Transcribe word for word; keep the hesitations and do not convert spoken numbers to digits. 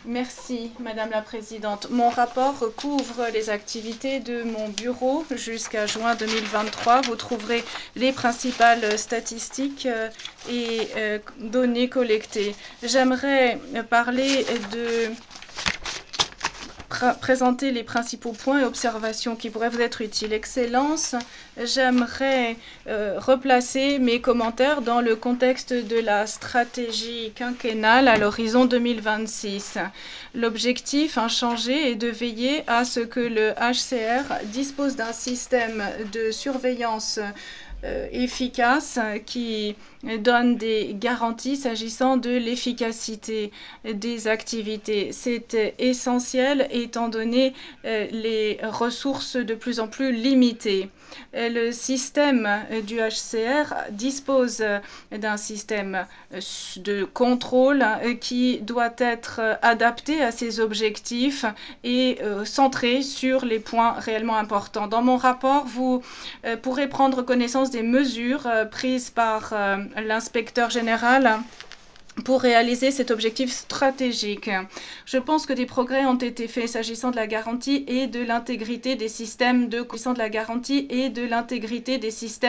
Merci, Madame la Présidente. Mon rapport couvre les activités de mon bureau jusqu'à juin deux mille vingt-trois. Vous trouverez les principales statistiques euh, et euh, données collectées. J'aimerais parler de présenter les principaux points et observations qui pourraient vous être utiles. Excellence, j'aimerais euh, replacer mes commentaires dans le contexte de la stratégie quinquennale à l'horizon deux mille vingt-six. L'objectif inchangé est de veiller à ce que le H C R dispose d'un système de surveillance euh, efficace qui donne des garanties s'agissant de l'efficacité des activités. C'est essentiel étant donné euh, les ressources de plus en plus limitées. Le système du H C R dispose d'un système de contrôle qui doit être adapté à ses objectifs et euh, centré sur les points réellement importants. Dans mon rapport, vous euh, pourrez prendre connaissance des mesures euh, prises par euh, l'inspecteur général pour réaliser cet objectif stratégique. Je pense que des progrès ont été faits s'agissant de la garantie et de l'intégrité des systèmes de de la garantie et de l'intégrité des systèmes